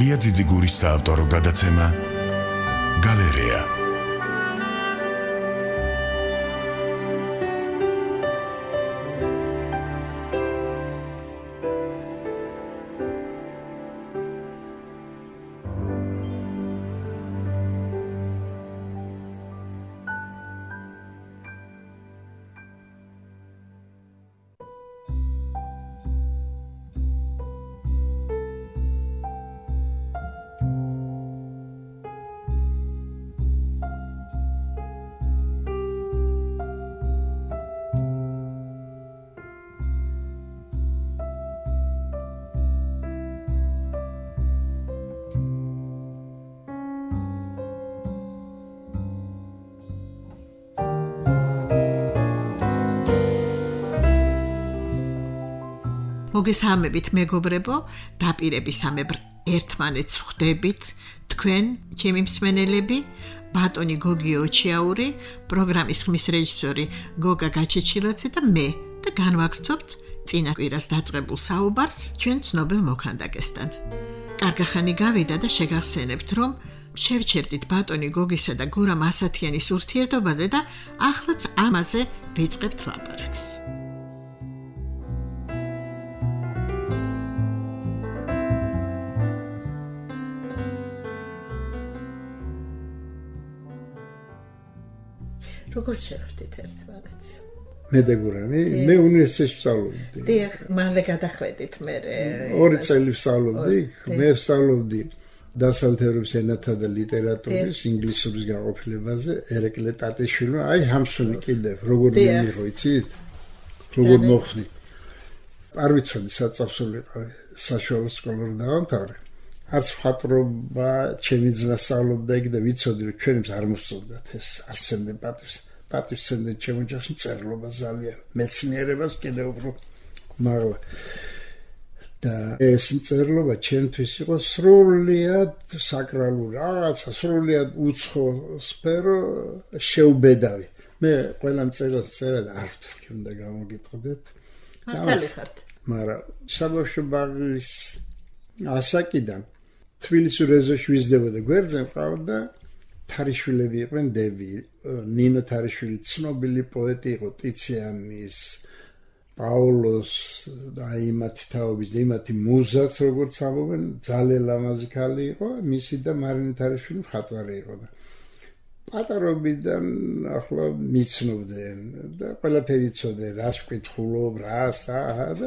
ილია ძიძიგურის საავტორო გადაცემა გალერეა. მოგესალმებით მეგობრებო, დაპირებისამებრ ერთმანეთს ხვდებით, თქვენ, ჩემი მსმენელები, ბატონი გოგი ოჩიაური, პროგრამის ხმის რეჟისორი გოგა გაჩეჩილაძე და მე და განვაგრძობთ წინა კვირას დაწყებულ საუბარს ჩვენ ცნობილ მოქანდაკესთან. კარგახანი გავიდა და შეგახსენებთ, რომ შევჩერდით ბატონი გოგისა და გურამ ასათიანის ურთიერთობაზე და ახლაც ამაზე ვიწყებთ ლაპარაკს. როგორც შეხვდით ერთმანეთს? მე და გურამი, მე უნივერსიტეტში ვსწავლობდი. დიახ, მალე გადახვედით მე. 2 წელი ვსწავლობდი, მე ვსწავლობდი დასავლეთ ევროპის ენათა და ლიტერატურის ინგლისურის გაყოფილებაზე, ერეკლე ტატიშვილმა, აი ჰამსუნი კიდევ როგორ მიიღო, იცით? როგორ მოხდი. არ ვიცოდი საწაფსულიყავი, საშუალო სკოლა რომ დავამთავრე. არც მხატვრობა ჩემი ძმა სწავლობდა იქ და ვიცოდი რომ ჩვენებს არ მოსწონდათ ეს არსებდნენ პატივსცემდნენ ჩემ ოჯახში წერლობა ძალიან მეცნიერებას კიდევ უფრო მაღლა და ეს წერლობა ჩემთვის იყო სრულიად საკრალური რაღაცა სრულიად უცხო სფერო შეუბედავი მე ყველა მწერალს წერა და არ ვთვლი უნდა გამოგიტყდეთ მართალი ხართ მაგრამ საბავშვო ბაღის ასაკიდან თბილისურ ეზოში ვიზრდებოდა გვერდზე მყავდა თარიშვილები იყვნენ დები ნინო თარიშვილი ცნობილი პოეტი იყო ტიციანის პაულოს და იმათი თაობის და იმათი მუზაც როგორც ამობენ ძალიან ლამაზი ქალი იყო მისი და მარინე თარიშვილი მხატვარი იყო და პატარობიდან ახლა მიცნობდნენ და ყველაფერი იცოდნენ რას ვკითხულობ რას და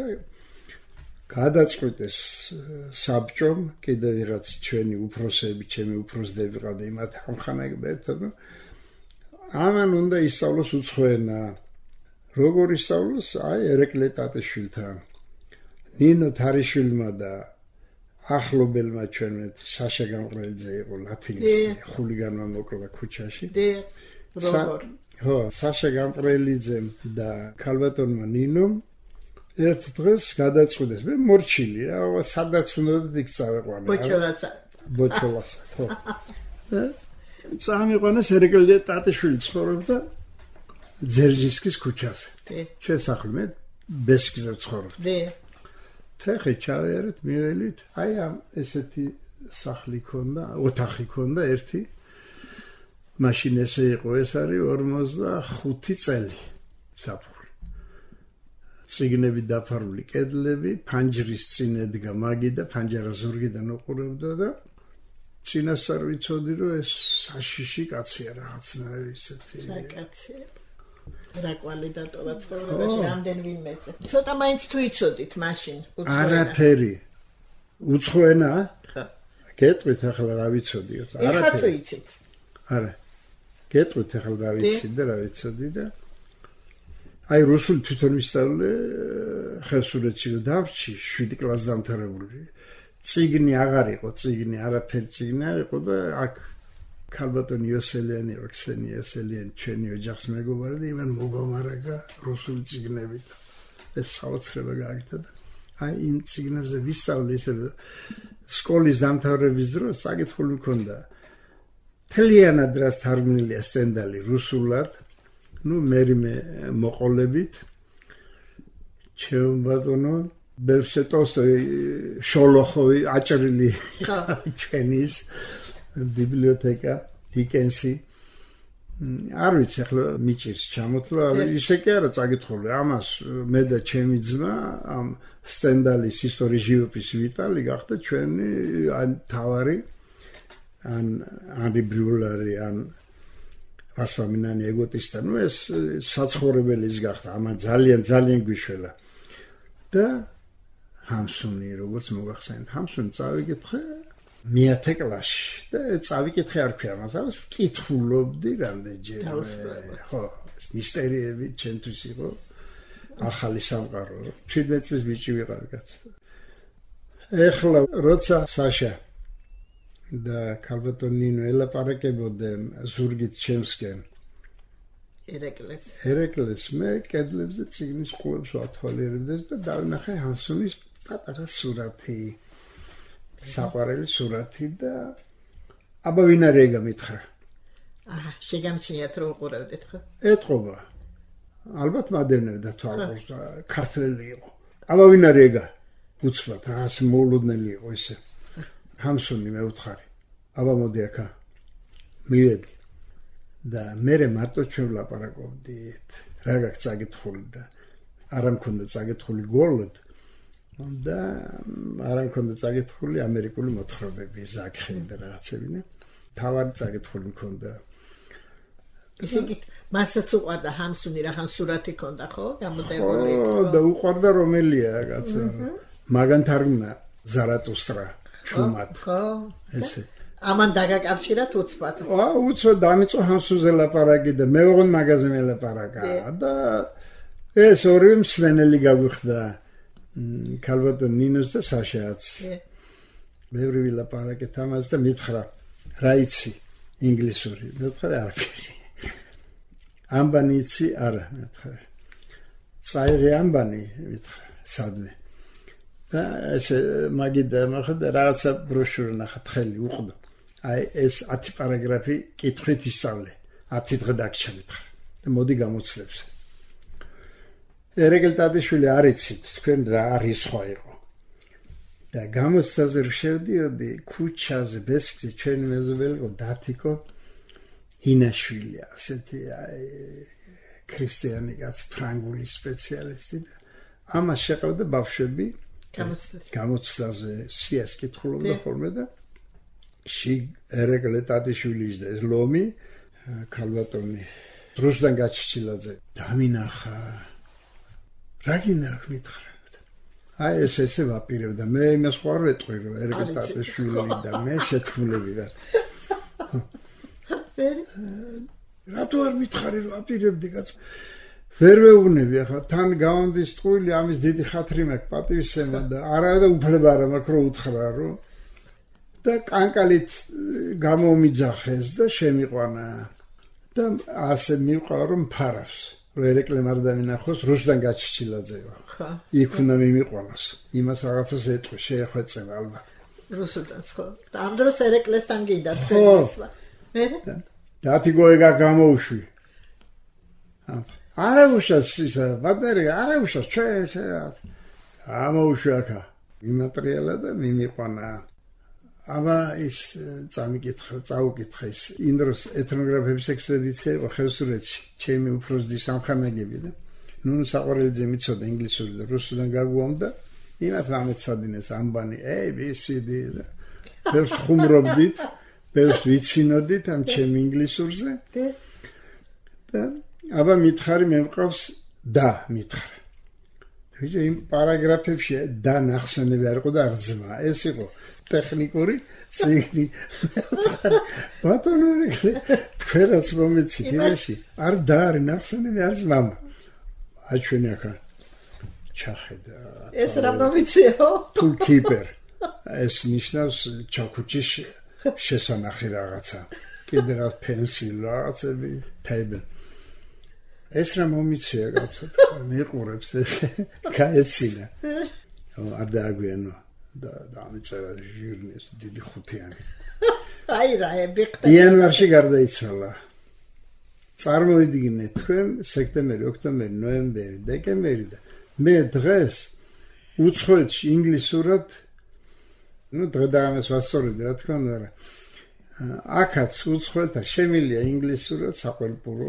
გადაწყვიტეს საბჭომ კიდევ ვიღაც ჩვენი უფროსები, ჩემი უფროსდები ყავდა იმათ ამხანაგებდა ერთად და ამან უნდა ისწავლოს უცხო ენა. როგორ ისწავლოს? აი ერეკლე ტატიშვილთან. ნინო თარიშვილმა და ახლობელმა ჩვენეთ საშა გამყრელიძე იყო ლათინისტი, ხულიგანმა მოკლა ქუჩაში. როგორ? ხო, საშა გამყრელიძემ და ქალბატონმა ნინომ ერთ დღეს გადაწყვიტეს მე მორჩილი რა სადაც უნდა იქ წავეყვანე ბოჩოლასა ხო წამიყვანეს ერეკლე ტატიშვილი ცხოვრობდა ძერჟინსკის ქუჩაზე ჩვენ სახლი მე ბესკიზე ცხოვრობდი თეხი ჩავიარეთ მიველით აი ამ ესეთი სახლი ქონდა ოთახი ქონდა ერთი მაშინ ესე იყო ეს არის 45 წელი საფუძველი ციგნები დაფარული კედლები, ფანჯრის წინ ედგა მაგი და ფანჯარა ზურგიდან უყურებდა და წინასწარ ვიცოდი რომ ეს საშიში კაცია რაღაცნაირი ისეთი. რა კაცია? რა კვალი დატოვა ცხოვრებაში რამდენ ვინმეზე. ცოტა მაინც თუ იცოდით მაშინ უცხო ენა. არაფერი. უცხო ენა? ხო. გეტყვით ახლა რა ვიცოდიოთ? არაფერი. ეხლა თუ იცით? არა. გეტყვით ახლა რა ვიცით და რა ვიცოდი და აი რუსული თვითონ ვისწავლე ხევსურეთში და დავრჩი 7 კლასს დამთავრებული. წიგნი აღარ იყო, წიგნი არაფერი წიგნი არ იყო და აქ ქალბატონი იოსელიანი, ქსენია იოსელიანი ჩვენი ოჯახის მეგობარი და იმან მოგამარაგა რუსული წიგნები და ეს საოცრება გააკეთა და აი იმ წიგნებზე ვისწავლე ისე სკოლის დამთავრების დროს საკითხული მქონდა. თლიანად რას თარგმნილია სტენდალი რუსულად ნუ მე მოყოლებით ჩემ ბატონო ბევრსე ტოლსტოი შოლოხოვი აჭრილი ჩვენის ბიბლიოთეკა დიკენსი არ ვიცი ახლა მიჭირს ჩამოთვლა ისე კი არა წაკითხული ამას მე და ჩემი ძმა ამ სტენდალის ისტორიის ჟივოპის ვიტალი გახდა ჩვენი ან თავარი ან არი ბრიულარი ან ასვამინანი ეგოტისტა ნუ ეს საცხოვრებელის გახდა ამან ძალიან გვიშველა და ჰამსუნი როგორც მოგახსენეთ ჰამსუნი წავიკითხე მეათე კლასში და წავიკითხე არ ქვია მას ამას ვკითხულობდი რამდენჯერ ხო ეს მისტერიები ჩემთვის იყო ახალი სამყარო 17 წლის ბიჭი ვიყავი კაცო ეხლა როცა საშა და ქალბატონინო ელაპარაკებოდნენ ზურგით ჩემსკენ ერეკლეს მე კედლებზე წიგნის ყურებს ვათვალიერებდეს და დავინახე ჰანსუნის პატარა სურათი საყვარელი სურათი და აბა ვინ არის ეგა მითხრა შეგამჩნიათ რომ უყურავდეთ ხო ეთყობა ალბათ მადენებდა თვალყურს ქართველი იყო აბა ვინ არის ეგა უცბად რაღაც მოულოდნელი იყო ესე ჰამსუნი მე ვთხარი აბა მოდი აქა მივედი და მე მარტო ჩვენ ვლაპარაკობდით რა გაქვს წაკითხული და არ მქონდა წაკითხული გოლოდ და არ მქონდა წაკითხული ამერიკული მოთხრობები ზაქხი და რაღაცებინა თავარი წაკითხული მქონდა ისე კი მასაც უყვარდა ჰამსუნი რაღაც სურათი ქონდა ხო გამოდებული და უყვარდა რომელია კაცო მაგან თარგმნა ზარატუსტრა ჩუმად ხო ესე ამან დაგაკავშირათ უცბად უცბად დამიწო ჰამსუნზე ლაპარაკი და მე ოღონდ მაგაზე მელაპარაკა და ეს ორივე მსვენელი გაგვიხდა ქალბატონ ნინოს და საშაც ბევრი ვილაპარაკეთ ამას და მითხრა რა იცი ინგლისური მითხრა არაფერი ამბანი იცი არა მითხრა წაიღე ამბანი მითხრა სადმე და ესე მაგიდა მოხდა რაღაცა ბროშური ნახა თხელი უყდო აი ეს 10 პარაგრაფი კითხვით ისწავლე 10 დღე დაგჭა მითხრა და მოდი გამოცდებს ერეგელ ტატიშვილი არ იცით თქვენ რა არის სხვა იყო და გამოცდაზე შევდიოდი ქუჩაზე ბესკზე ჩვენი მეზობელი იყო დათიკო ინაშვილი ასეთი აი ქრისტიანი კაცი ფრანგული სპეციალისტი და ამას შეყავდა ბავშვები გამოცდაზე სიას კითხულობდა ხოლმე და ში ერეგელ ტატიშვილის და ეს ლომი ქალბატონი რუსდან გაჩიჩილაძე დამინახა რა გინახ მითხრა აი ესე ვაპირებდა მე იმას ხوار ვეტყვი რომ ერეგელ ტატიშვილი და მე შეთქმულები ვარ რატო არ მითხარი რომ აპირებდი კაცო ვერ ვეუბნები ახლა თან გავამდის ტყუილი ამის დიდი ხათრი მაქვს პატივისცემა და არა და უფლება არა მაქვს რომ უთხრა რომ და კანკალით გამომიძახეს და შემიყვანა და ასე მივყავ რომ ფარავს რომ ერეკლემ არ დამინახოს რუსდან გაჩიჩილაძევა ხო იქ უნდა მიმიყვანოს იმას რაღაცას ეტყვი შეეხვეწება ალბათ რუსუდანს ხო და ამ დროს ერეკლესთან გინდა თქვენსვა მე დათიგო ეგა გამოუშვი არა უშავს ისა ბატერი არა უშავს ჩე ამოუშვი აქა მიმატრიალა და მიმიყვანა აბა ის წაუკითხე ის ინდროს ეთნოგრაფების ექსპედიცია იყო ხევსურეთში ჩემი უფროსდის სამხანაგები და ნუ საყვარელიძე მიცოდა ინგლისური და რუსუდან გაგვამდა იმათ ამეცადინეს ამბანი ABCD და ბევრს ხუმრობდით ბევრს ვიცინოდით ამ ჩემ ინგლისურზე და აბა მითხარი მე მყავს და მითხრა ვიჯი იმ პარაგრაფებში და ნახსენები არ იყო და არ ძმა ეს იყო ტექნიკური წიგნი ბატონო თქვენაც მომეცით იმაში არ და არის ნახსენები არ ძმამა აჩვენე ახლა ჩახედა ეს რა მომიციო toolkeeper ეს ნიშნავს ჩაქუჩის შესანახი რაღაცა კიდე რა პენსილ რაღაცები table ეს რა მომიცია კაცო მიყურებს ეს გაეცინა არ დააგვიანო და ამიწევა ჟირნის დიდი ხუთიანი აი რა ებიხტა იანვარში გარდაიცვალა წარმოვიდგინეთ თქვენ სექტემბერი ოქტომბერი ნოემბერი დეკემბერი და მე დღეს უცხოეთში ინგლისურად დღე-დღე ვასწორებდი რა თქმა უნდა აქაც უცხოეთთან შემილია ინგლისურად საყელპურო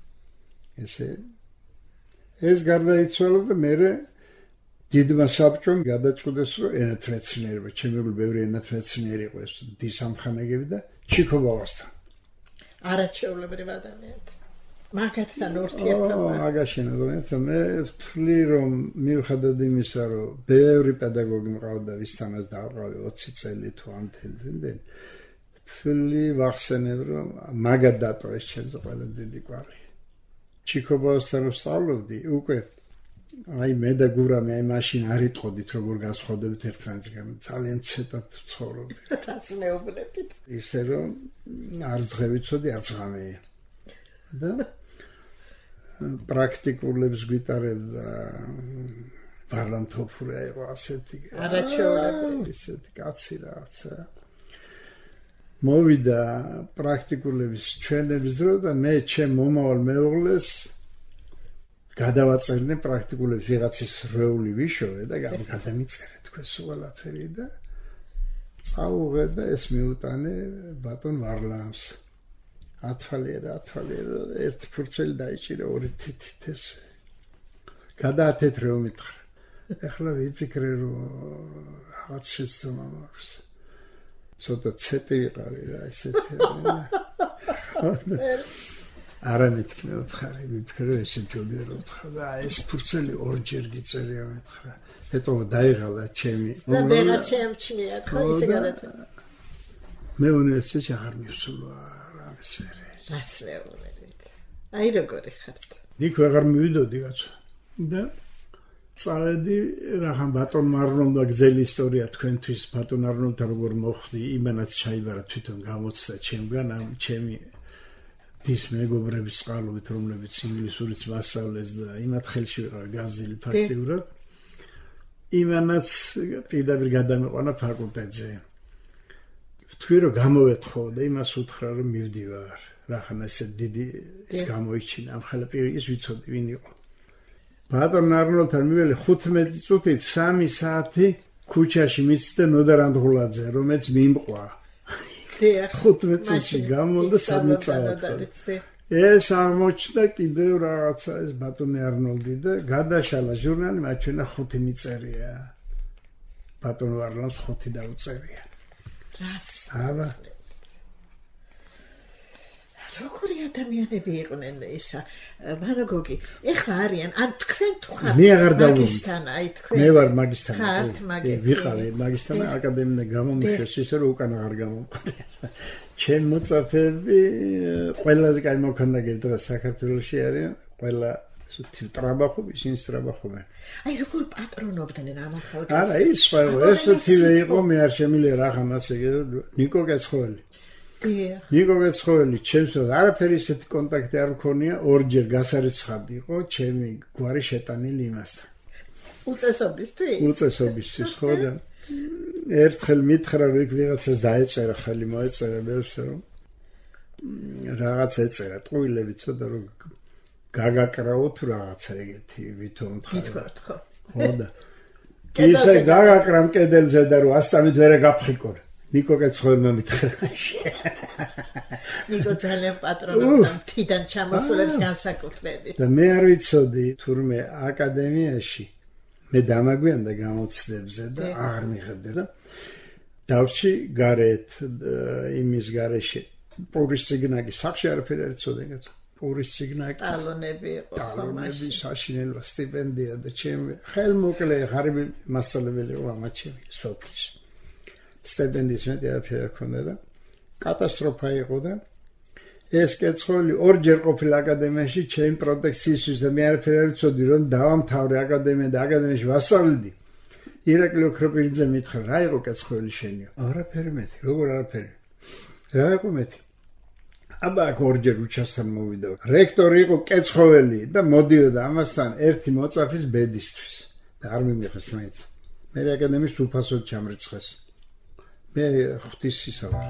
ეს გარდაიცვალა და მე დიდმა საბჭომ გადაწყვიტეს რომ ენათმეცნიერება ჩემი ბევრი ენათმეცნიერი იყო ეს დისამხანაგები და ჩიქობავასთან არაჩვეულებრივ ადამიანად მაგათთან ურთიერთობა აგაშენა რომ მე ვთვლი რომ მიუხედავად იმისა რომ ბევრი პედაგოგი მყავდა ვისთანაც დავყავი 20 წელი თუ ამდენ ვთვლი ვახსენებ რომ მაგად დატოვეს ჩემზე ყველა დიდი კვალი ჩიქობავასთან ვსწავლობდი უკვე აი მე და გურამი აი მაშინ არ იტყოდით როგორ განსხვავდებით ერთმანეთისგან ძალიან ცოტად ვცხოვრობდი რას მეუბნებით ისე რომ არ ძღევიცოდი არ ძღამი და პრაქტიკულებს გვიტარებდა ვარლამ თოფურია იყო ასეთი არაჩვეულებრივი ისეთი კაცი რაღაცა მოვიდა პრაქტიკულების ჩვენების დრო და მე ჩემ მომავალ მეუღლეს გადავაწერნე პრაქტიკულებს ვიღაცის რეული ვიშოვე და გადამიწერე თქვენს ყველაფერი და წაუღე და ეს მიუტანე ბატონ ვარლამს ათვალიერა ერთ ფურცელი დაიჭირე ორი თითით ეს გადაათეთრე მითხრა ეხლა ვიფიქრე რომ რაღაც შეცდომა მაქვს ცოტა ცეტი ვიყავი რა ესეთი არა მეთქი მეთხარი ვიფიქრე ესე ჯობია რომ ვთხრა და ეს ფურცელი ორჯერ გიწერია მეთხრა ეტო დაიღალა ჩემი და ვეღარ შეამჩნიათ ხო ისე გადაწერა მე უნივერსიტეტში აღარ მივსულა რას მეუბნებით აი როგორი ხართ იქ ვეღარ მივიდოდი კაცო და წავედი რახან ბატონ მარნოლმა გზელი ისტორია თქვენთვის ბატონ არნოლთან როგორ მოხვდი იმანაც ჩაიბარა თვითონ გამოცდა ჩემგან ამ ჩემი დის მეგობრების წყალობით რომლებიც ინგლისურიც მასწავლეს და იმათ ხელში ვიყავი გაზელი ფაქტიურად იმანაც პირდაპირ გადამეყვანა ფაკულტეტზე ვთქვი რომ გამოვეთხო და იმას უთხრა რომ მივდივარ რახან ესე დიდი ის გამოიჩინა ამ ხელაპირის ვიცოდი ვინ იყო ბატონ არნოლთან მიველი 15 წუთით 3 საათი ქუჩაში მისცდა ნოდარ ანდღულაძე რომელიც მიმყვა 15 წუთში გამოვიდა სადმე წავედი ეს აღმოჩნდა კიდევ რაღაცა ეს ბატონი არნოლდი და გადაშალა ჟურნალი მაჩვენა 5 მიწერია ბატონ ვარლამს 5 დაუწერია რას აბა როგორი ადამიანები იყვნენ ისა მანაგოგი ეხლა არიან ან თქვენ თუ ხართ მე აღარ დავუვი მაგისტანა აი თქვენ მე ვარ მაგისტანა ხართ მაგისტანა ვიყავი მაგისტანა აკადემიიდან გამომიშეს ისე რომ უკან აღარ გამომყდი ჩემ მოწაფეები ყველაზე კაი მოქანდაკე დღეს საქართველოში არიან ყველა ტრაბახობ ისინი ტრაბახობენ აი როგორ პატრონობდნენ ამ ახალგაზრდებს არა ის ყველა ეს თივე იყო მე არ შემიძლია რახან ასე ნიკო კეცხოველი ნიკო კეცხოველი ჩემს არაფერი ისეთი კონტაქტი არ მქონია ორჯერ გასარიცხადი იყო ჩემი გვარი შეტანილი იმასთან უწესობისთვის ხო და ერთხელ მითხრა რომ იქ ვიღაცას დაეწერა ხელი მოეწერა ბევრს რომ რაღაც ეწერა ტყუილები ცოტა რომ გაგაკრავოთ რაღაცა ეგეთი ვითომ თქვათ ხო ხო და ისე გაგაკრამ კედელზე და რომ ასტამით ვერა გაფხიკორ ნიკო კეცხოველმა მითხრა ნიკო ძალიან პატრონობდა თიდან ჩამოსულებს განსაკუთრებით და მე არ ვიცოდი თურმე აკადემიაში მე დამაგვიანდა გამოცდებზე და აღარ მიხედე და დავში გარეთ იმის გარეშე პურის სიგნაგი სახში არაფერი არ იცოდნენ კაცო პურის სიგნაგი ტალონები იყო ტალონები საშინელვა სტიპენდია და ჩემი ხელმოკლე ღარიბი მასწავლებელი იყო ამაჩემი სოფლის სტიპენდიის მეტი არაფერი არ ქონდა და კატასტროფა იყო და ეს კეცხოველი ორჯერ ყოფილა აკადემიაში ჩემი პროტექციისთვის და მე არაფერი არ ვიცოდი რომ დავამთავრე აკადემია და აკადემიაში ვასწავლედი ირაკლი ოქროპირიძე მითხრა რა იყო კეცხოველი შენიო არაფერი მეტი როგორ არაფერი რა იყო მეტი აბა ორჯერ უჩასთან მოვიდა რექტორი იყო კეცხოველი და მოდიოდა ამასთან ერთი მოწაფის ბედისთვის და არ მიმიღეს მაინც მე აკადემიის უფასოდ ჩამრიცხეს მე ღვთისისა ვარ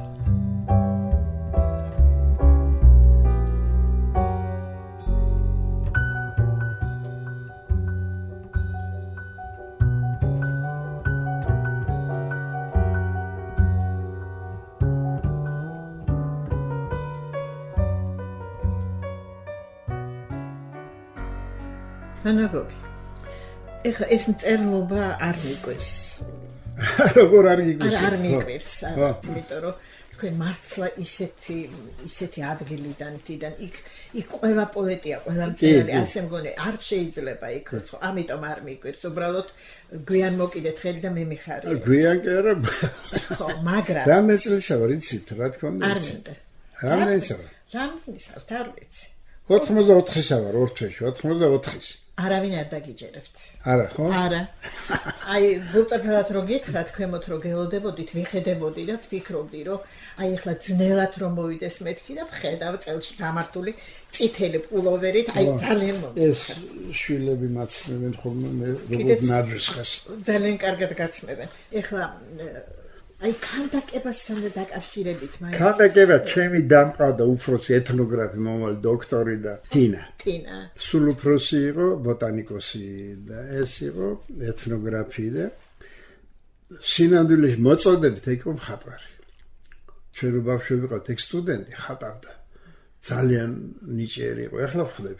თანაგოგი. ეხლა ეს მწერლობა არ მიგვეს. როგორ არ გიგვეს? არ მიგვეს, იმიტომ რომ თქვენ მართლა ისეთი ადგილიდან იქ ყველა პოეტია, ყველა მწერალი, ასე მგონი, არ შეიძლება იქ როცა, ამიტომ არ მიგვეს, უბრალოდ გვიან მოკიდეთ ხელი და მე მიხარია. გვიან კი არა. ხო, მაგრამ რამდენი წელისა ვარ იცით, რა თქმა უნდა. არ მინდა. რამდენისა ვარ? რამდენისა არ ვიცი. 84-ისა ვარ, ორ თვეში, 84-ის. არავინ არ დაგიჯერებთ. არა, ხო? არა. აი, ვუწევთ რომ გითხრათ, ქვემოთ რომ გელოდებოდით, ვიხედებოდი და ვფიქრობდი, რომ აი ახლა ძნელად რომ მოვიდეს მეთქი და ვხედავ წელში გამართული წითელი პულოვერით, აი ძალიან მომწონს. ეს შვილები მაცმევენ ხოლმე მე როგორც ნაძვისხეს. ძალიან კარგად გაცმევენ. ეხლა აი ქანდაკებასთან დაკავშირებით მაინც. ქანდაკება ჩემი დამყავდა უფროსი ეთნოგრაფი, მომავალი დოქტორი და ტინა. სულ უფროსი იყო ბოტანიკოსი და ეს იყო ეთნოგრაფი და სინამდვილეში მოწოდებით იყო მხატვარი. ჩვენ რო ბავშვები ვიყავთ, ეგ სტუდენტი ხატავდა. ძალიან ნიჭიერი იყო, ახლა ვხვდები.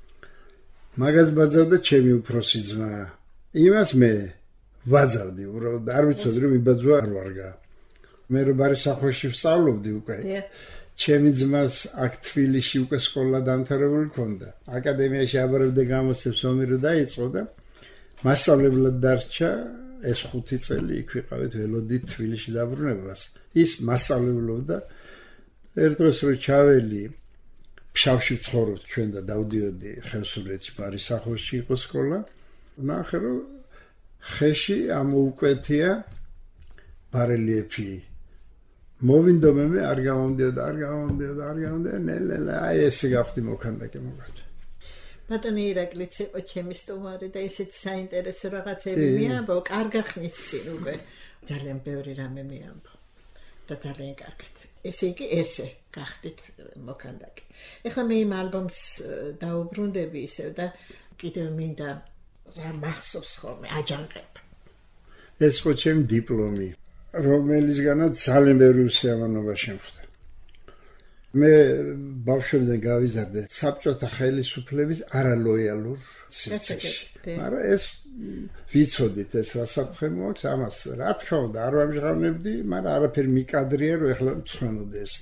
მაგას ბაძავდა ჩემი უფროსი ძმა. იმას მე ვაძავდი, უბრალოდ არ ვიცოდი რომ იბაძვა არ ვარგა. მე რო ბარისახვეში ვსწავლობდი უკვე. ჩემი ძმას აქ თბილისში უკვე სკოლა დამთავრებული ჰქონდა. აკადემიაში აბარებდა გამოსცემს ომი რო დაიწყო და მასწავლებლად დარჩა ეს 5 წელი იქ ვიყავით ველოდით თბილისში დაბრუნებას. ის მასწავლებლობდა ერთ დროს რო ჩაველი ფშავში ვცხოვრობთ ჩვენ და დავდიოდი ხევსურეთში ბარისახვეში იყო სკოლა. ნახე რომ ხეში ამოუკვეთია ბარელიეფი. მოვინდომე მე არ გამომდიოდა, ნელ-ნელა აი ესე გავხდი მოქანდაკე მოგარდა. ბატონი ირაკლიც იყო ჩემი სტუმარი და ისეთი საინტერესო რაღაცები მიამბო, კარგა ხნის წინ უკვე ძალიან ბევრი რამე მიამბო და ძალიან კარგად. ესე იგი ესე გახდით მოქანდაკე. ეხლა მე იმ ალბომს დაუბრუნდები ისევ და კიდევ მინდა რა მახსოვს ხოლმე აჯანყება. ეს ხო ჩემი დიპლომი, რომელისგანაც ძალიან ბევრი უსიამოვნობა შემხვდა. მე ბავშვობიდან გავიზარდე საბჭოთა ხელისუფლების არალოიალურ სივრცეში. მაგრამ ეს ვიცოდით ეს რა საფრთხე მოაქვს, ამას რა თქმა უნდა არ ვამჟღავნებდი, მაგრამ არაფერი მიკადრია რომ ეხლა მწვანოდე ეს.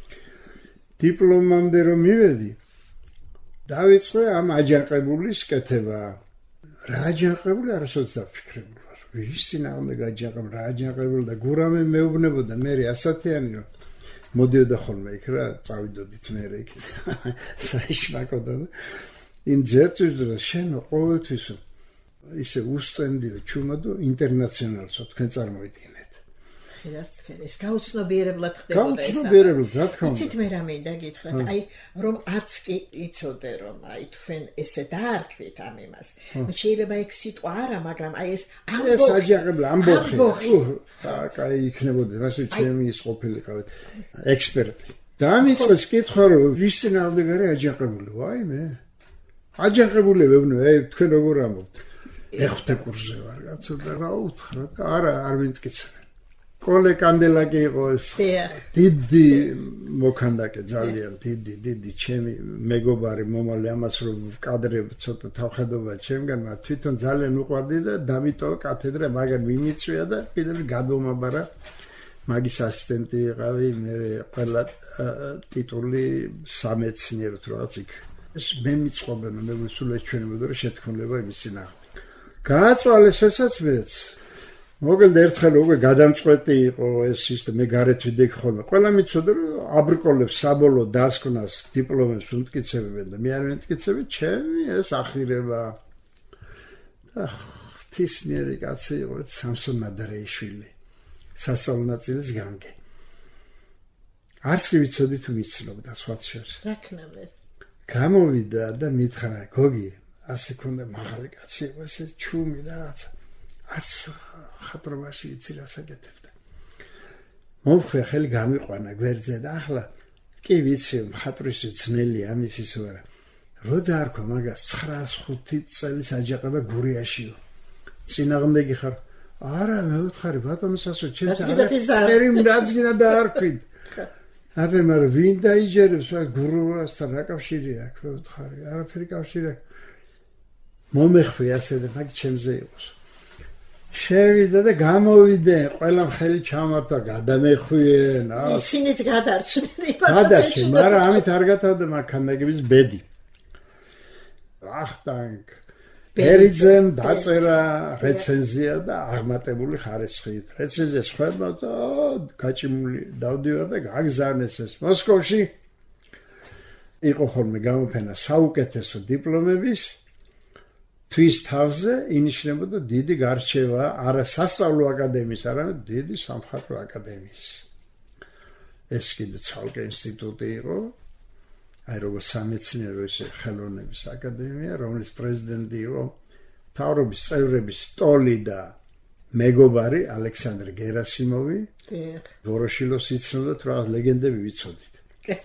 დიპლომამდე რომ მივედი, დავიწყე ამ აჯანყებულის კეთება. რა აჯანყებული არასოდეს დაფიქრებული ვარ. ვის წინააღმდეგ აჯანყებ, რა აჯანყებული და გურამე მეუბნებოდა მე ასათიანი რომ მოდიოდა ხოლმე იქ რა წავიდოდით მე იქ საიშმაკოდა და იმ ძერწვის დროს შენ ყოველთვის ისე უსტენდიო ჩუმადო ინტერნაციონალსო თქვენ წარმოიდგინეთ. ეს გაუცნობიერებლად ხდებოდა ეს. გაუცნობიერებლად რა თქმა უნდა. იცით მე რა მინდა გითხრათ, აი რომ არც კი იცოდე რომ აი თქვენ ესე დაარქვით ამ იმას. შეიძლება ეგ სიტყვა არა, მაგრამ აი ეს ეს აჯანყებლა ამბოხი. კაი იქნებოდა, ვასი ჩემი ის ყოფილიყავით ექსპერტი. დამიწყეს კითხვა რომ ვის წინააღმდეგ არის აჯანყებული? ვაიმე. აჯანყებული ვებნო, თქვენ როგორ ამბობთ? ეხუთე კურსზე ვარ, კაცო და რა უთხრა და არა არ ვიმტკიცებ. კოლე კანდელაკი იყო ეს დიდი მოქანდაკე ძალიან დიდი ჩემი მეგობარი მომალე ამას რომ ვკადრებ ცოტა თავხედობა ჩემგან მათ თვითონ ძალიან უყვარდი და დამიტოვა კათედრა მაგან მიმიწვია და კიდევ გადომაბარა მაგის ასისტენტი იყავი მე ყველა ტიტული სამეცნიეროდ რაღაც იქ ეს მე მიწყობენ მე სულ ეჩვენებოდა რომ შეთქმულება იმის წინააღმდეგ გააწვალეს ესაც მეც მოგელდა ერთხელ უკვე გადამწყვეტი იყო ეს სისტემა მე გარეთ ვიდექ ხოლმე ყველა მიცოდა რომ აბრკოლებს საბოლოო დასკვნას დიპლომებს უმტკიცებენ და მე არ ვიმტკიცები ჩემი ეს ახირება თისნიერი კაცი იყო სამსონ ნადარეიშვილი სასწავლო ნაწილის გამგე არც კი ვიცოდი თუ მიცნობდა სხვა შორის რა ქნამერ გამოვიდა და მითხრა გოგი ასე ქონდა მაღალი კაცი იყო ესე ჩუმი რაღაცა არც ხატრობაში ვიცი რა საკეთებდა. მომხვე ხელი გამიყვანა გვერდზე და ახლა კი ვიცი ხატრის ძნელი ამის ის ვარა. რო დაარქვა მაგას 905 წელს აჯაყება გურიაშიო. წინააღმდეგი ხარ? არა, მე ვთხარი ბატონოსასო, ჩემს ერი მრაცგინა დაარქვით. აბე მაგრამ ვინ დაიჯერებს გურუასთან რა კავშირი აქვს? მე ვთხარი, არაფერი კავშირი აქვს. მომეხვი ასე და მაგ ჩემზე იყოს. შევიდა და გამოვიდე, ყველა ხელი ჩამართა, გადამეხვიენ. ისინიც გადარჩნენ. გადარჩენ, მაგრამ ამით არ გათავდა მაგქანდაგების ბედი. ახტანგ ბერიძემ დაწერა რეცენზია და აღმატებული ხარისხით. რეცენზია ხვება და გაჭიმული დავდივარ და გაგზავნეს ეს მოსკოვში. იყო ხოლმე გამოფენა საუკეთესო დიპლომების თვის თავზე ინიშნებოდა დიდი გარჩევა არა სასწავლო აკადემიის, არამედ დიდი სამხატვრო აკადემიის. ეს კიდე ცალკე ინსტიტუტი იყო, აი როგორც სამეცნიერო ესე ხელოვნების აკადემია, რომლის პრეზიდენტი იყო მთავრობის წევრების ტოლი და მეგობარი ალექსანდრე გერასიმოვი. ვოროშილოს იცნობდა თუ რაღაც ლეგენდები ვიცოდით.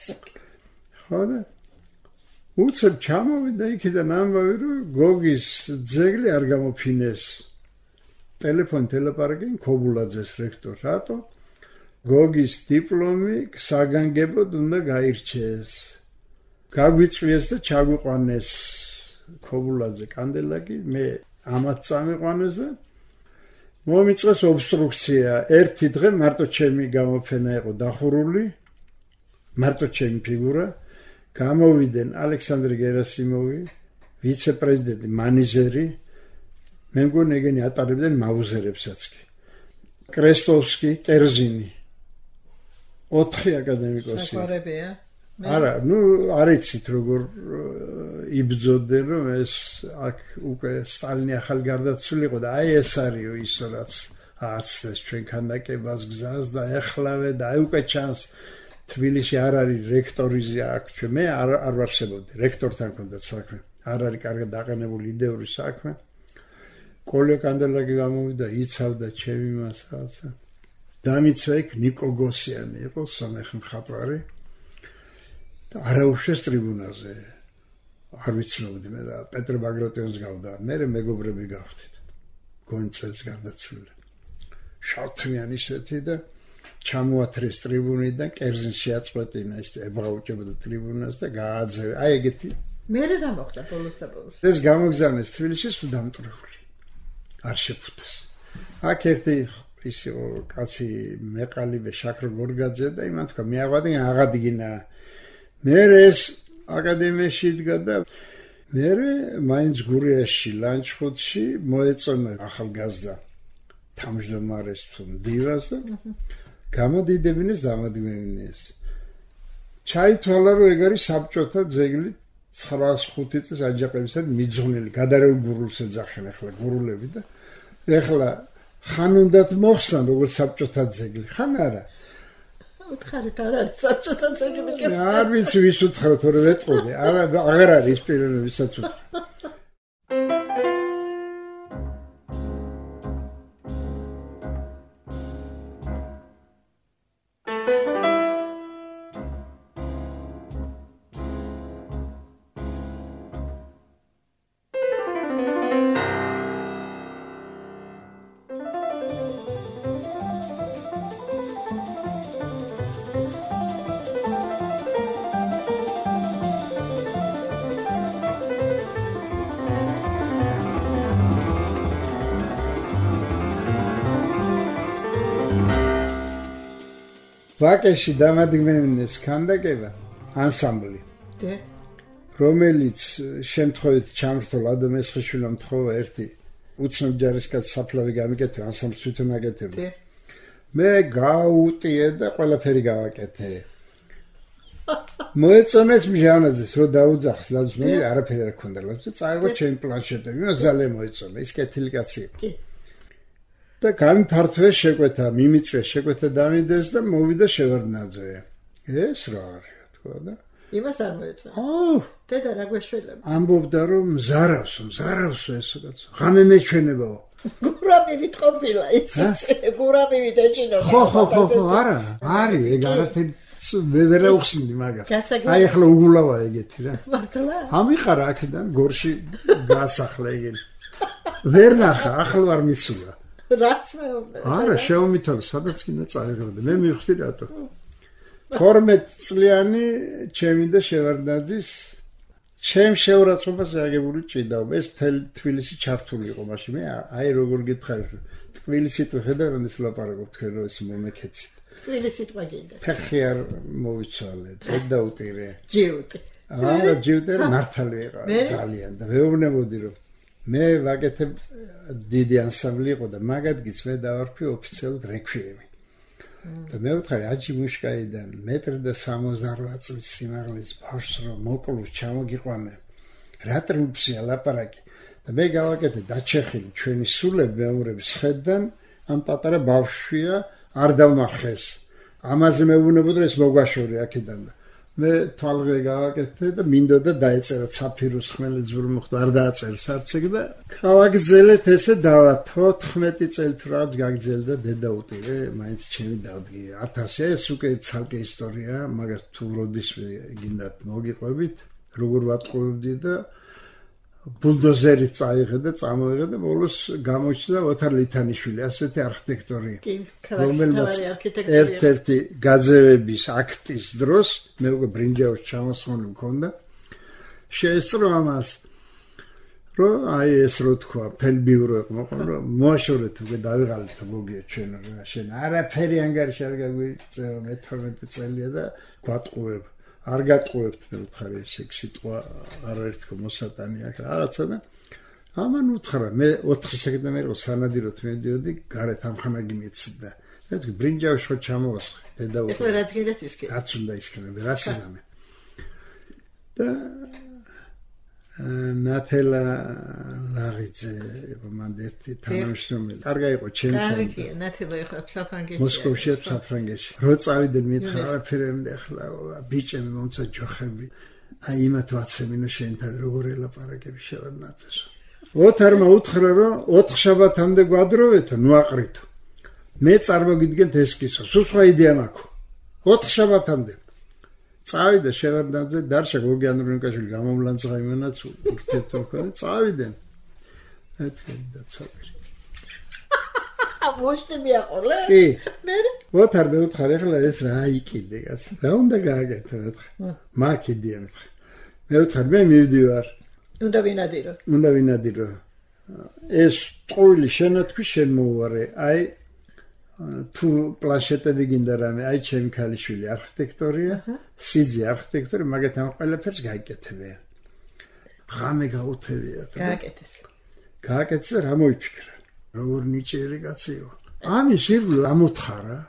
ხო და უცებ ჩამოვიდა იქიდან ამბავი, რომ გოგის ძეგლი არ გამოფინეს. ტელეფონი თელეპარაკი ქობულაძეს რექტორს, რატო? გოგის დიპლომი საგანგებოდ უნდა გაირჩიეს. გაგვიწვიეს და ჩაგვიყვანეს ქობულაძე კანდელაკი, მე ამათ წამიყვანეს და მომიწეს ობსტრუქცია. ერთი დღე მარტო ჩემი გამოფენა იყო დახურული, მარტო ჩემი ფიგურა. გამოვიდნენ ალექსანდრე გერასიმოვი, ვიცე-პრეზიდენტი მანიზერი, მე მგონი ეგენი ატარებდნენ მაუზერებსაც კი. კრესტოვსკი, ტერზინი. 4 აკადემიკოსი. საყვარებია. არა, ნუ არ იცით როგორ იბრძოდნენ, რომ ეს აქ უკვე სტალინი ახალ გარდაცვლილიყო და აი ეს არისო ის რაც აცდეს ჩვენ ქანდაკებას გზას და ეხლავე და აი უკვე ჩანს თბილისში არ არის რექტორი აქ ჩვენ მე არ ვარსებობდი რექტორთან მქონდა საქმე არ არის კარგად დაყენებული იდეური საქმე კოლე კანდელაკი გამოვიდა იცავდა ჩემი მასაცა დამიცვა იქ ნიკო გოსიანი იყო სამეხ მხატვარი და არაუშეს ტრიბუნაზე არ ვიცნობდი მე და პეტრე ბაგრატიონს გავდა მე მეგობრები გავხდით გონწეს გარდაცვლილი შავთმიანი ისეთი და ჩამოათრეს ტრიბუნიდან კერძის შეაწყვეტინა ის ებღაუჭებდა ტრიბუნას და გააძევე აი ეგეთი მე რა მოხდა ბოლოს ეს გამოგზავნეს თბილისში სულ დამტრეული არ შეფუთეს აქ ერთი ის კაცი მეყალიბე შაქრო გორგაძე და იმან თქვა მე აღადგინა მე ეს აკადემიაში იდგა და მე მაინც გურიაში ლანჩხუთში მოეწონა ახალგაზრდა თავმჯდომარეს თუ მდივას და გამოდიდებინეს დამადგმევინეს ჩაითვალა რომ ეგ არის საბჭოთა ძეგლი 905 წლის აჯანყებისად მიძღვნილი გადარევი გურულს ეძახენ ახლა გურულები და ახლა ხან უნდათ მოხსნან როგორც საბჭოთა ძეგლი ხან არა უთხარით არ არის საბჭოთა ძეგლი კეთდა არ ვიცი ვის უთხარით თორე ვეტყოდი არა აღარ არის პიროვნები ვისაც უთხარ ვაკეში დამადგმევინეს ქანდაკება ანსამბლი რომელიც შემთხვევით ჩამრთულ ადამიანს მთხოვა ერთი უცნობ ჯარისკაცს საფლავი გამიკეთე ანსამბლს თვითონ აკეთებდა მე გაუტიე და ყველაფერი გავაკეთე მოეწონეს მჟანაძეს რომ დაუძახს ლაძმი არაფერი არ ქონდა ლაძმი წაიღო ჩემი პლანშეტები მას ძალიან მოეწონა ის კეთილი კაცი იყო და გამიფართვეს შეკვეთა, მიმიწვეს შეკვეთა დამიდეს და მოვიდა შევარდნაძე. ეს რა არის, თქვა და იმას არ მოეწონა. დედა რა გვეშველება. ამბობდა რომ მზარავსო ეს კაცო. ღამე მეჩვენებაო. გურამივით ყოფილა ისიც. გურამივით ეჩინო. ხო, არა. არის ეგ არათი მე ვერ აუხსნდი მაგას. აი ახლა უგულავა ეგეთი რა. მართლა? ამიყარა აქედან გორში გაასახლა ეგენი. ვერ ნახა, ახლა არ მისულა. რას მეუბნე? არა, შეუმითალ, სადაც კიდე წაიღებდა. მე მივხვდი რატო. 12 წლიანი ჩემი და შევარდნაძის ჩემ შეურაცხყოფაზე აგებული ჭიდაობა ეს თბილისი ჩართული იყო მაშინ მე აი როგორ გითხარით თბილისი თუ ხედავ როდის ლაპარაკობ თქვენ რომ ეს მომეკეცი თბილისი თქვა გინდა ფეხი არ მოვიცვალე დედაუტირე ჯიუტი ჯიუტი მართალი იყო ძალიან და მეუბნებოდი რომ მე ვაკეთებ დიდი ანსამბლი იყო და მაგადგიც მე დავარქვი ოფიციალურად რეკვიემი და მე ვთხარი აჯი მუშკაიდან 1.68 წლის სიმაღლის ბავშვს რომ მოკლუს ჩამოგიყვანე რა ტრიუმფია ლაპარაკი და მე გავაკეთე დაჩეხილი ჩვენი სულები მეურების ხედან ამ პატარა ბავშვია არ დამარხეს ამაზე მეუბნებოდი ეს მოგვაშორე აქედან და მე თვალღე გავაკეთე და მინდოდა დაეწერა ცაფიროს ხმელი ძვრი მოხდა არ დააწერს არც ეგ და გავაგზელეთ ესე დავა 14 წელი თუ რაღაც გაგზელდა დედაუტირე მაინც ჩემი დავდგი 1000 ეს უკვე ცალკე ისტორია მაგას თუ როდის გინდათ მოგიყვებით როგორ ვატყუებდი და ბულდოზერით წაიღე და წამოიღე და ბოლოს გამოჩნდა ოთარ ლითანიშვილი ასეთი არქიტექტორი რომელმაც ერთ-ერთი გაძევების აქტის დროს მე უკვე ბრინჯაოს ჩამოსხმული მქონდა შეესწრო ამას რომ აი ეს რო თქვა მთელი ბიურო იყო მოყოლ რომ მოაშორეთ უკვე დავიღალეთ გოგია ჩვენ შენ არაფერი ანგარიში არ გაგვიწევა მე 12 წელია და გვატყუებ არ გატყუებთ მე ვთხარი ეს სიტყვა არაერთი მოსატანი აქ რაღაცა და ამან უთხრა მე 4 სექტემბერი სანადიროთ მედიოდი გარეთ ამხანა გიმეცდა მე თქვი ბრინჯაოს ხო ჩამოვასხე დედაუტი ეხლა რაც გინდათ ისკე რაც უნდა ისკენები რა სიზამე და ნათელა ლაღიძე მანდეთი თანამშრომელი კარგი იყო ჩემთან კარგია ნათელა ეხლა საფრანგეთში მოსკოვში საფრანგეთში რო წავიდნენ მითხრა არაფერემდე ახლა ბიჭები მომცა ჯოხები აი იმათ ვაცემინო შენთან როგორ ელაპარაკები შევარნაძეს ოთარმა უთხრა რომ 4 შაბათამდე გვადროვეთო ნუ აყრითო მე წარმოგიდგენთ ეს კისო სულ სხვა იდეა მაქვს 4 შაბათამდე წავიდა შევარდნაძე დარშა გოგი ანდრონიკაშვილი გამომლანძღა იმენაც ურთიერთო ხარ წავიდნენ ეთქი და ცოტა მოშტე მიაყოლე კი მე ოთარ მე უთხარ ეხლა ეს რა იყიდე გას რა უნდა გააკეთო მეთქი მაკიდია მეთქი მე უთხარ მე მივდივარ უნდა ვინადირო ეს ტყუილი შენათქვი შენ მოუვარე აი თუ პლანშეტები გინდა რამე აი ჩემი ქალიშვილი არქიტექტორია სიძე არქიტექტორი მაგათ ამ ყველაფერს გაიკეთებიან ღამე გაუთევიათ გააკეთეს რა მოიფიქრა როგორ ნიჭიერი კაცია ამის ირგვლივ ამოთხარა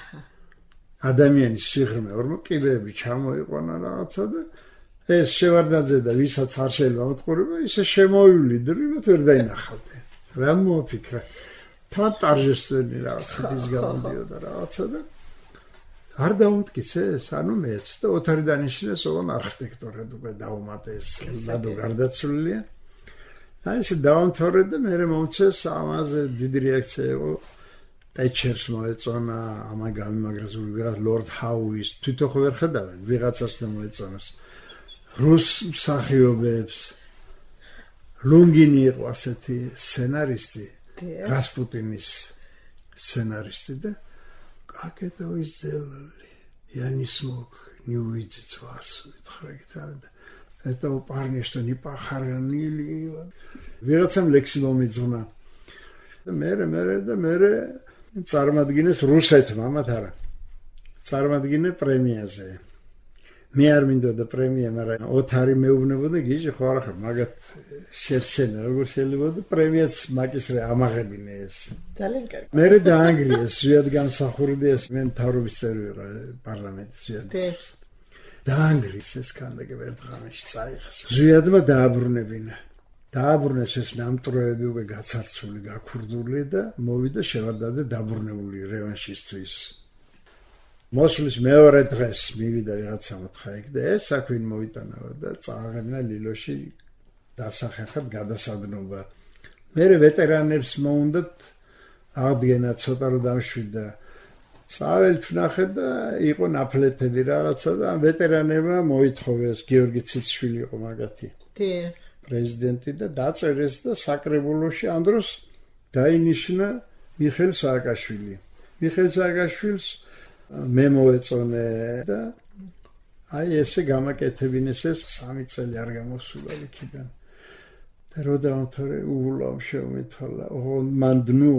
ადამიანის სიღრმე ორმო კიბეები ჩამოიყვანა რაღაცა და ეს შევარდაძე და ვისაც არ შეიძლება მოტყურება ისე შემოივლიდრით ვერ დაინახავდნენ რა მოიფიქრა თან ტარჟესტვენი რაღაცა ის გამოდიოდა რაღაცა და არ დაუმტკიცე ეს ანუ მეც და ოთარი დანიშნეს ოღონ არქიტექტორად უკვე დაუმატეს ლადო გარდაცვლილია აი ეს დაუნთორე და მე მომწეს ამაზე დიდი რეაქცია იყო ტეჩერს მოეწონა ამან გამიმაგრებული ვიღაც ლორდ ჰაუის თვითონ ხო ვერ ხედავენ ვიღაცას მოეწონას რუს მსახიობებს ლუნგინი იყო ასეთი სცენარისტი რასპუტინის სცენარისტი და კაკეტო ისწელი Яnis мог не увидеть вас უთხრაგით это у парня что не похоронили ვიღაცამ ლექსი მომიძღვნა და მე წარმადგინეს რუსეთმა მათ არა წარმადგინე პრემიაზე მე არ მინდოდა პრემია მაგრამ ოთარი მეუბნებოდა გიჟი ხო არა ხარ მაგათ შერჩენა როგორ შეიძლება და პრემიას მაგისრე ამაღებინე ეს ძალიან კარგი მე დაანგრიეს ზიად განსახურდეს მე მთავრობის წევრი ვიყო პარლამენტის ზიად დაანგრიეს ეს კანდაკები ერთ ღამეში წაიღეს ზიადმა დააბრუნეს ეს ნამტროები უკვე გაცარცული გაქურდული და მოვიდა შევარდაძე დაბრუნებული რევანშისტვის მოსulis მეორე დღეს მივიდა ვიღაცა მოთხა იქ და ეს საქმე მოიტანა და წააღებნა ლილოში დასახერხად გადასადნობა მე ვეტერანებს მოუნდათ აღდგენა ცოტა რომ დამშვიდა წაველთ ნახე და იყო ნაფლეთები რაღაცა და ვეტერანებმა მოითხოვეს გიორგი ციციშვილი იყო მაგათი პრეზიდენტი და დაწერეს და საკრებულოში ამ დროს დაინიშნა მიხეილ სააკაშვილს მე მოეწონე და აი ესე გამაკეთებინეს ეს 3 წელი არ გამოსულა იქიდან. და რო დავთორე უულამ შემეთვალა, მანდნუ.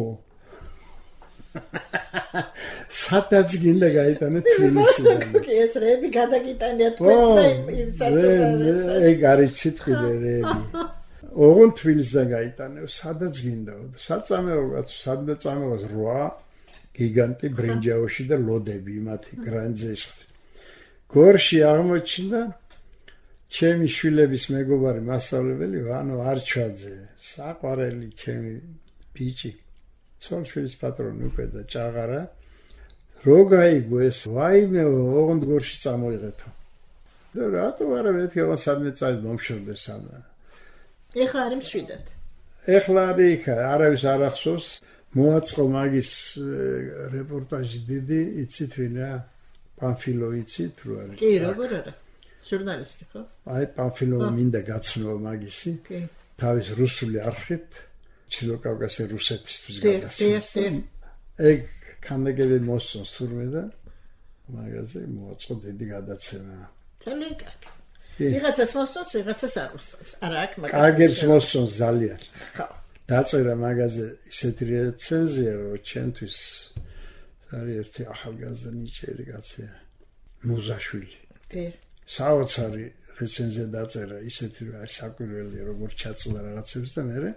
სადაც გინდა გაიტანე თბილისიდან. კი ეს რეები გადაგიტანია თქვენს და იმ საწოლარებს. ეგ არიცით კიდე რეები. ოღონდ თბილისიდან გაიტანე, სადაც გინდა. საწამეულაც, სადაც წამეულაც 8 გიგანტი ბრინჯაოში და ლოდები მათი გრანძის. გორში აღმოჩნდა ჩემი შვილების მეგობარი მასწავლებელი ვანო არჩვაძე, საყვარელი ჩემი ბიჭი. ცოლ-შვილის პატრონი უკვე და ჭაღარა. რო გაიგო ეს, ვაიმე, ოღონდ გორში წამოიღეთო. და რატო არა მეთქე, სადმე წაი მომშორდეს ამა. ეხლა არის მშვიდად. ეხლა არის, არავის არ ახსოვს. მოაწყო მაგის რეპორტაჟი დიდი, იცით ვინა? პანფილო იცით რო არის? კი, როგორ არა? ჟურნალისტი ხო? აი პანფილო მინდა გაცნო მაგისი. კი. თავის რუსული არხით ჩილოკავკასე რუსეთისთვის გადასცა. ეგ კანდაგები მოსწონს თურმე და მაგაზე მოაწყო დიდი გადაცემა. ძალიან კარგი. ვიღაცას მოსწონს, ვიღაცას არ მოსწონს. არა აქ მაგას. კარგებს მოსწონს ძალიან. ხო. დაწერა მაგაზე ისეთი რეცენზია, რომ ჩემთვის არის ერთი ახალგაზრდა ნიჭიერი კაცია. მუზაშვილი. კი. საოცარი რეცენზია დაწერა ისეთი, რომ საკვირველია, როგორ ჩაწულა რაღაცებს და მე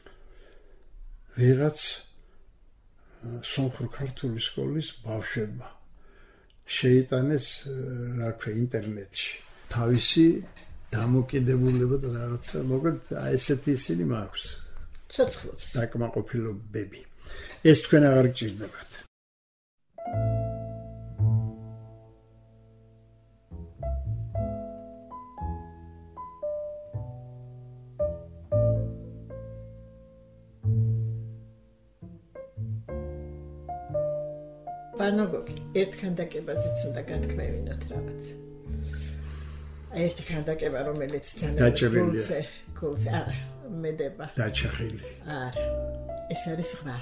ვიღაც სომხურ ქართული სკოლის ბავშვებმა შეიტანეს რა ქვია ინტერნეტში თავისი დამოკიდებულება და რაღაცა, მოკლედ აი ესეთი ისინი მაქვს. ცოცხლობს. დაკმაყოფილებები. ეს თქვენ აღარ გჭირდებათ. ბანოგოგი, ერთ ქანდაკებაზეც უნდა გათქმევინოთ რაღაც. ერთი ქანდაკება, რომელიც დაჭერილია. გულზე, არა, მედება. დაჭახილი. არა. ეს არის სხვა.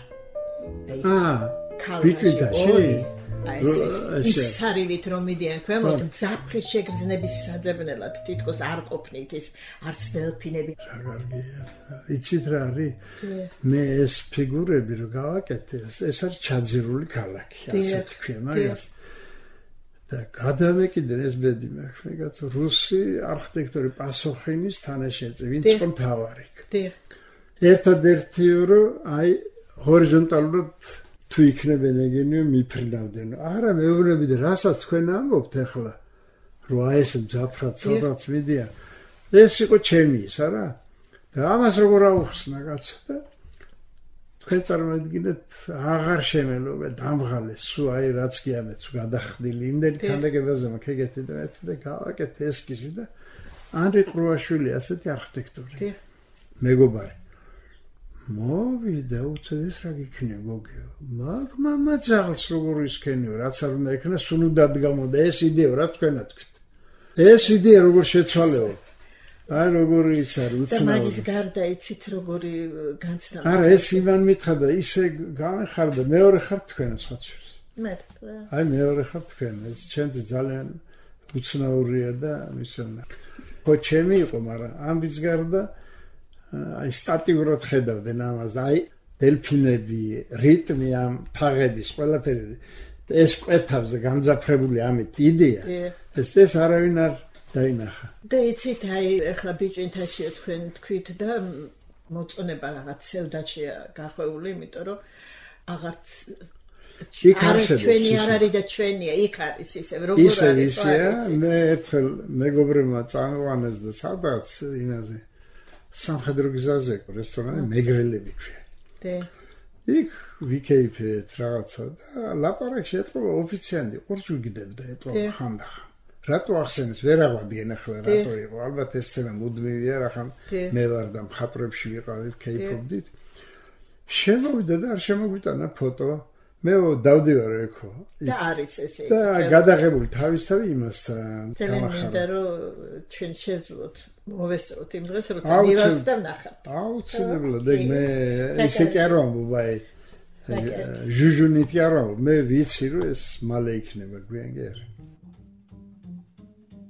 ბიჭიდაში? აი ეს სარივით რომ მიდიან ქვემოთ, ძაფრი შეგრძნების საძებნელად თითქოს არ ყოფნით ის არც დელფინები. რა კარგია. იცით რა არის? მე ეს ფიგურები რო გავაკეთე, ეს არის ჩაძირული ქალაქი, ასე თქვია მაგას. და გადავეკიდე ეს ბედი მაქვს, მეგაც რუსი არქიტექტორი პასოხინის თანაშემწე, ვინც იყო მთავარი. ერთადერთი რომ აი ჰორიზონტალურად თუ იქნებენ ეგენი მიფრინავდნენ. არა, მეუბნები და რასაც თქვენ ამბობთ ახლა, რომ აი ეს მძაფრად სადაც მიდიან. ეს იყო ჩემი ის, არა? და ამას როგორ აუხსნა კაცო და თქვენ წარმოიდგინეთ, აღარ შემელობა დამღალეს, სუ აი რაც კი ამეც გადახდილი, იმდენი ქანდაკებაზე მაქვს ეგეთი და ერთი და გავაკეთე ესკიზი და ანრი ყრუაშვილი ასეთი არქიტექტორი. მეგობარი. მოვიდა უცედეს რა გიქნია გოგიო. მამა ძაღლს როგორ ისქენიო, რაც არ უნდა იქნა, სულ უნდა დგამოდა ეს იდეა, რა თქვენა თქვით. ეს იდეა როგორ შეცვალეო. აი როგორი ის არის უცნაური. და მაგის გარდა იცით როგორი განცდა. არა, ეს იმან მითხრა ისე გამეხარდა, მეორე ხარ თქვენ სხვა შორის. მერტლა. აი მეორე ხარ თქვენ, ეს ჩემთვის ძალიან უცნაურია და მისონა. ხო ჩემი იყო, მაგრამ ამის გარდა აი სტატიურად ხედავდნენ ამას და აი დელფინები, რიტმი ამ თაღების ყველაფერი ეს კვეთავზე გამძაფრებული ამით იდეა. ეს არავინ არ დაინახა. და იცით აი ახლა ბიჭინთაშია თქვენ თქვით და მოწონება რაღაც სევდაჩია გახვეული, იმიტომ რომ აღარც იქ არ შედება. ჩვენი არ არის და ჩვენია, იქ არის ისე როგორ არის. მე ერთხელ მეგობრებმა წამოვანეს და სადაც იმაზე სამხედრო გზაზე რესტორანი მეგრელები ქვია. იქ ვიქეიფეთ რაღაცა და ლაპარაკში ეტყობა ოფიციანტი, ყურს ვიგდებდა ეტყობა ხანდახან. რატო ახსენეს ვერ ავადგენ ახლა რატო იყო? ალბათ ეს თემა მუდმივია, რახან მე ვარ და მხატვრებში ვიყავი, ვქეიფობდით. შემოვიდა და არ შემოგვიტანა ფოტო. მე დავდივარ ეკო. და არის ესე. და გადაღებული თავისთავი იმასთან. ძალიან მინდა რომ ჩვენ შევძლოთ მოვესწროთ იმ დღეს, როცა მივაქვს და ვნახავთ. აუცილებლად მე ისე კი არ ვამბობ აი ჟუჟუნით კი არ ვამბობ. მე ვიცი რომ ეს მალე იქნება გვიან კი არა.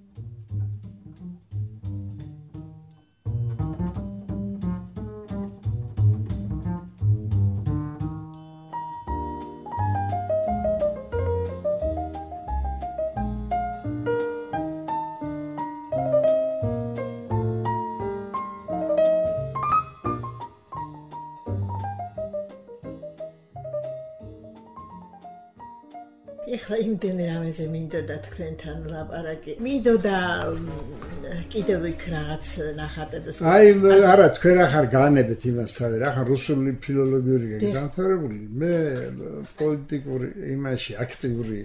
ეხლა იმდენ რამეზე მინდოდა თქვენთან ლაპარაკი. მინდოდა კიდევ იქ რაღაც ნახატებს. აი, არა, თქვენ ახარ განებით იმას თავი, რა ხარ რუსული ფილოლოგიური განთავრებული. მე პოლიტიკური იმაში აქტიური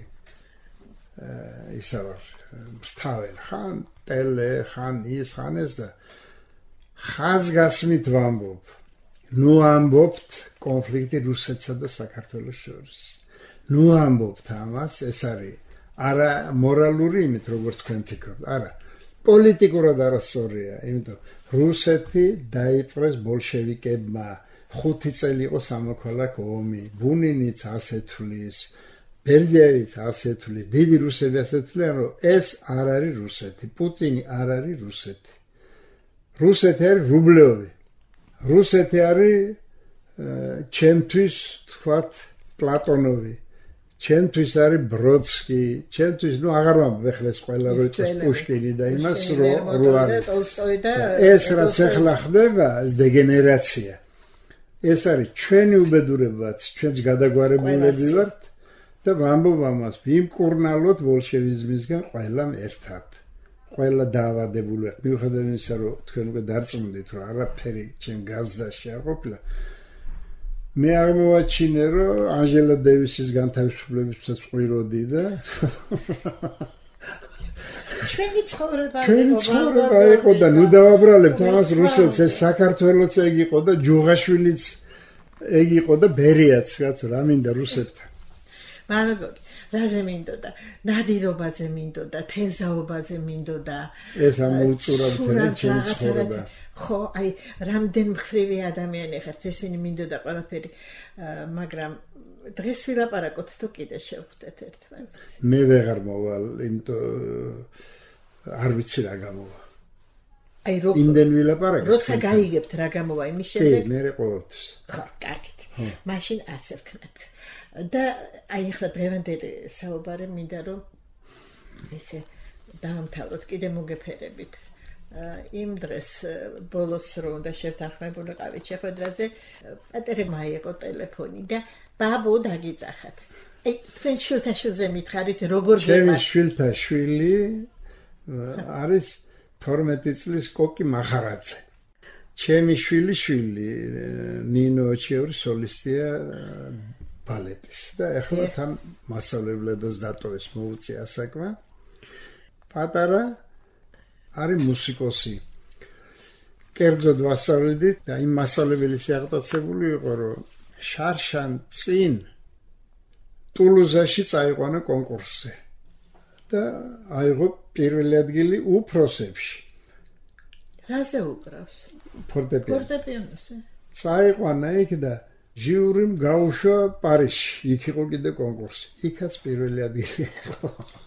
ისა ვარ. ვსთავენ ხან ტელე, ხან ის, ხან ეს და ხაზგასმით ვამბობ. ნუ ამბობთ კონფლიქტი რუსეთსა და საქართველოს შორის. ნუ ამბობთ ამას, ეს არის არა მორალური იმით, როგორც თქვენ ფიქრობთ, არა. პოლიტიკურად არასწორია, იმიტომ რუსეთი დაიპყრეს ბოლშევიკებმა. 5 წელი იყო სამოქალაქო ომი, ბუნინიც ასე თვლის, ბერდიევიც ასე თვლის, დიდი რუსები ასე თვლიან, რომ ეს არ არის რუსეთი, პუტინი არ არის რუსეთი. რუსეთი არის რუბლევი. რუსეთი არის ჩემთვის თქვათ პლატონოვი. ჩემთვის არის ბროდსკი, ჩემთვის, ნუ აღარ ვამბობ ახლა ეს ყველა რო იწევს პუშკინი და იმას რო არის. ეს რაც ახლა ხდება, ეს დეგენერაცია. ეს არის ჩვენი უბედურებაც, ჩვენც გადაგვარებულები ვართ და ვამბობ ამას, ვიმკურნალოთ ბოლშევიზმისგან ყველამ ერთად. ყველა დაავადებული ვართ. მიუხედავად იმისა, რომ თქვენ უკვე დარწმუნდით, რომ არაფერი ჩემ გაზდაში არ ყოფილა. მე აღმოვაჩინე, რომ ანჟელა დევისის განთავისუფლებისას ყვიროდი და ჩვენი ცხოვრება იყო და ნუ დავაბრალებთ ამას რუსეთს, ეს საქართველოც ეგ იყო და ჯუღაშვილიც ეგ იყო და ბერიაც, კაცო, რა მინდა რუსეთთან. მაგრამ რაზე მინდოდა? ნადირობაზე მინდოდა, თევზაობაზე მინდოდა. ეს ამოუწურავთ ჩემი ცხოვრება. ხო, აი, რამდენ მხრივი ადამიანი ხართ, ესენი მინდოდა ყველაფერი, მაგრამ დღეს ვილაპარაკოთ თუ კიდე შევხვდეთ ერთმანეთს. მე ვეღარ მოვალ, იმიტომ არ ვიცი რა გამოვა. აი, იმდენ ვილაპარაკეთ. როცა გაიგებთ რა გამოვა იმის შემდეგ. კი, მე ყოველთვის. ხო, კარგით. მაშინ ასე ვქნათ. და აი ახლა დღევანდელი საუბარი მინდა რომ ესე დავამთავროთ კიდე მოგეფერებით. იმ დღეს ბოლოს რომ უნდა შევთანხმებულიყავით შეხვედრაზე, პატერმა იყო ტელეფონი და ბაბო დაგიწახათ. აი თქვენ შვილთაშვილზე მითხარით როგორ გემა? ჩემი შვილთაშვილი არის 12 წლის კოკი მახარაძე. ჩემი შვილი ნინო ოჩიევრი სოლისტია ბალეტის და ახლა თან მასწავლებლებადაც დატოვეს მოუწია საქმე. პატარა არის მუსიკოსი. კერძოდ ვასწავლდით და იმ მასწავლებელი შეაღწევული იყო, რომ შარშან წინ ტულუზაში წაიყვანა კონკურსზე და აიღო პირველი ადგილი უფროსებში. რაზე უკრავს? ფორტეპიანოზე. წაიყვანა იქ და ჟიურიმ გაუშვა პარიზში, იქ იყო კიდე კონკურსი. იქაც პირველი ადგილი იყო.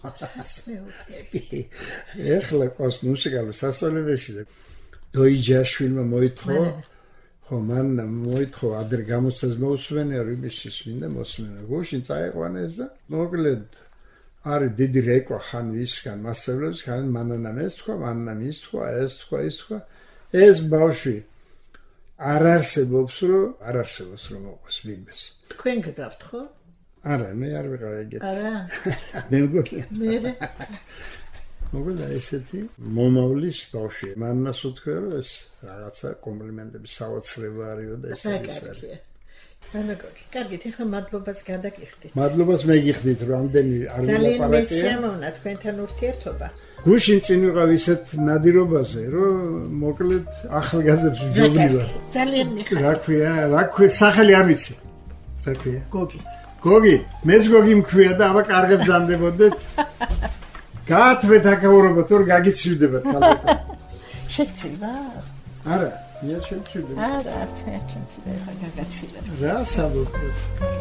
ეხლა ყავს მუსიკალურ სასწავლებელში და დოიჯაშვილმა მოითხოვა, ხო, მან მოითხოვა ადრე გამოცდას მოусვენია, რომ იმის მინდა მოსმენა. გუშინ წაიყვანა ეს და მოკლედ არის დიდი რეკვა ხან ვისგან მასწავლებლებს, ხან მანანამ ეს თქვა, მანანამ ის თქვა, ეს თქვა, ის თქვა. ეს ბავშვი არ არსებობს რომ მოყვეს ვინმეს. თქვენ გგავთ ხო? არა, მე არ ვიყავ ეგეთი. არა. მე მგონია. მე მოგონა ესეთი მომავლის ბავშვი. მანას უთქვია, რომ ეს რაღაცა კომპლიმენტები საოცრება არისო და ეს არის. კარგით, ახლა მადლობას გადაგიხდით. მადლობას მეგიხდით, რომ ამდენი არ ვილაპარაკია. ძალიან მესიამოვნა თქვენთან ურთიერთობა. გუშინ წინ ვიყავ ისეთ ნადირობაზე, რომ მოკლედ ახალგაზრდებს ვჯობნივარ. ძალიან მიხარია. რა ქვია, სახელი არ ვიცი. რა ქვია? გოგი, მეც გოგი მქვია და აბა კარგად ზამდებოდეთ. გაათვეთ აკაურობოთ, რომ გაგიცივდებათ ხალხო. შეცივა? არა, მე შეცვიდებ. არა, არც შეცვიდე, ხა გაგაცილებ. რა საბუთეთ.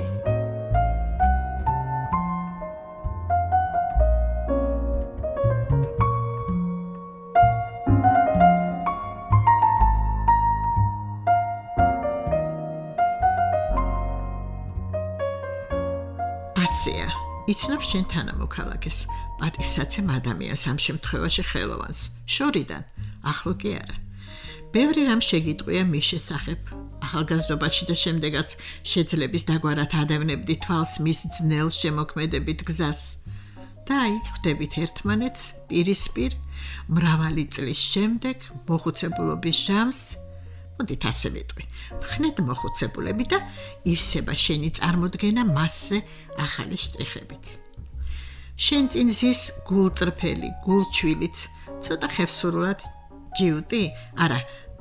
ასეა, იცნობს შენ თანამოქალაქეს, პატივსაცემ ადამიანს ამ შემთხვევაში ხელოვანს, შორიდან, ახლო კი არა. ბევრი რამ შეგიტყვია მის შესახებ, ახალგაზრდობაში და შემდეგაც შეძლების დაგვარად ადევნებდი თვალს მის ძნელ შემოქმედებით გზას და აი ხვდებით ერთმანეთს პირისპირ მრავალი წლის შემდეგ მოხუცებულობის ჟამს მოდით ასე ვიტყვი მხნედ მოხუცებულები და ივსება შენი წარმოდგენა მასზე ახალი შტრიხებით შენ წინ ზის გულწრფელი გულჩვილიც ცოტა ხევსურულად ჯიუტი არა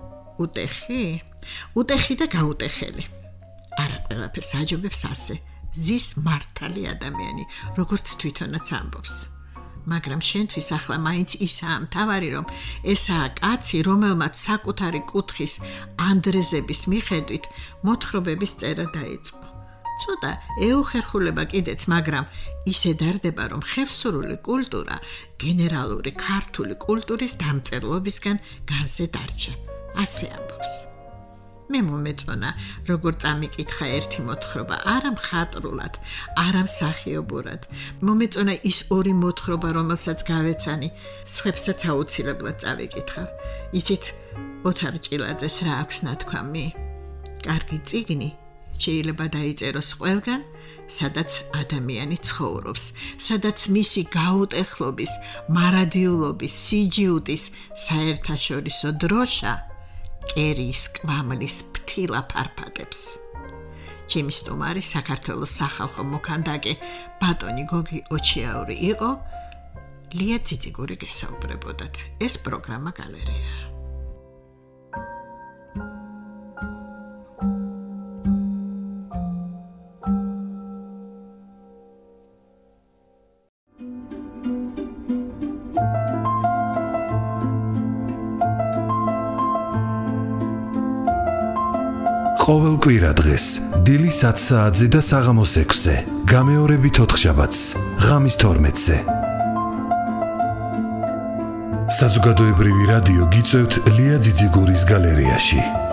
უტეხი და გაუტეხელი არა ყველაფერს აჯობებს ასე ზის მართალი ადამიანი როგორც თვითონაც ამბობს მაგრამ შენთვის ახლა მაინც ისაა მთავარი რომ ესაა კაცი რომელმაც საკუთარი კუთხის ანდრეზების მიხედვით მოთხრობების წერა დაიწყო ცოტა ეუხერხულება კიდეც მაგრამ ისე დარდება რომ ხევსურული კულტურა გენერალური ქართული კულტურის დამწერლობისგან განზე დარჩა ასე ამბობს მე მომეწონა როგორ წამიკითხა ერთი მოთხრობა არა მხატვრულად არა მსახიობურად მომეწონა ის ორი მოთხრობა რომელსაც გავეცანი სხვებსაც აუცილებლად წავიკითხავ იცით ოთარ ჭილაძეს რა აქვს ნათქვამი კარგი წიგნი შეიძლება დაიწეროს ყველგან სადაც ადამიანი ცხოვრობს სადაც მისი გაუტეხლობის მარადიულობის სიჯიუტის საერთაშორისო დროშა კერის კვამლის ფთილა ფარფატებს. ჩემი სტუმარი საქართველოს სახალხო მოქანდაკე ბატონი გოგი ოჩიაური იყო. ლია ციციგური გესაუბრებოდათ. ეს პროგრამა გალერეა. ყოველ კვირა დღეს დილის 10 საათზე და საღამოს 6-ზე, გამეორებით 4 შაბათს, ღამის 12-ზე. საზოგადოებრივი რადიო გიწევთ ლია ძიძიგურის გალერეაში.